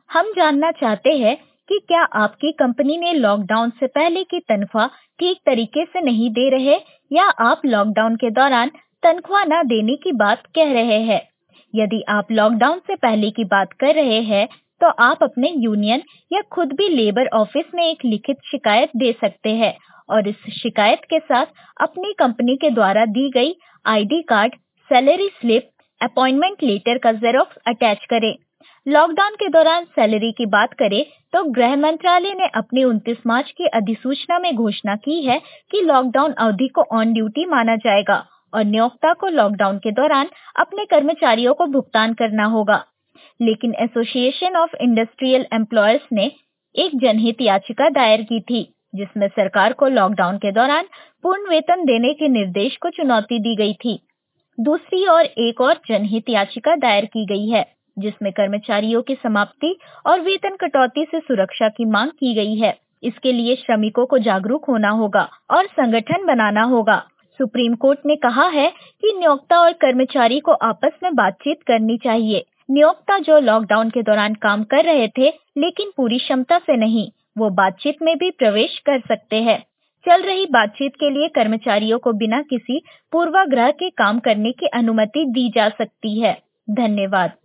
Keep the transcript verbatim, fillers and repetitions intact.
हम जानना चाहते हैं कि क्या आपकी कंपनी ने लॉकडाउन से पहले की तनख्वाह ठीक तरीके से नहीं दे रहे या आप लॉकडाउन के दौरान तनख्वाह न देने की बात कह रहे हैं। यदि आप लॉकडाउन से पहले की बात कर रहे हैं तो आप अपने यूनियन या खुद भी लेबर ऑफिस में एक लिखित शिकायत दे सकते हैं और इस शिकायत के साथ अपनी कंपनी के द्वारा दी गई ID card, salary slip, appointment letter का जेरोक्स अटैच करें। लॉकडाउन के दौरान सैलरी की बात करें तो गृह मंत्रालय ने अपनी उनतीस मार्च की अधिसूचना में घोषणा की है कि लॉकडाउन अवधि को ऑन ड्यूटी माना जाएगा और नियोक्ता को लॉकडाउन के दौरान अपने कर्मचारियों को भुगतान करना होगा। लेकिन एसोसिएशन ऑफ इंडस्ट्रियल एम्प्लॉयर्स ने एक जनहित याचिका दायर की थी जिसमें सरकार को लॉकडाउन के दौरान पूर्ण वेतन देने के निर्देश को चुनौती दी गई थी। दूसरी ओर एक और जनहित याचिका दायर की गई है जिसमें कर्मचारियों की समाप्ति और वेतन कटौती से सुरक्षा की मांग की गई है। इसके लिए श्रमिकों को जागरूक होना होगा और संगठन बनाना होगा। सुप्रीम कोर्ट ने कहा है कि नियोक्ता और कर्मचारी को आपस में बातचीत करनी चाहिए। नियोक्ता जो लॉकडाउन के दौरान काम कर रहे थे लेकिन पूरी क्षमता से नहीं, वो बातचीत में भी प्रवेश कर सकते हैं। चल रही बातचीत के लिए कर्मचारियों को बिना किसी पूर्वाग्रह के काम करने की अनुमति दी जा सकती है। धन्यवाद।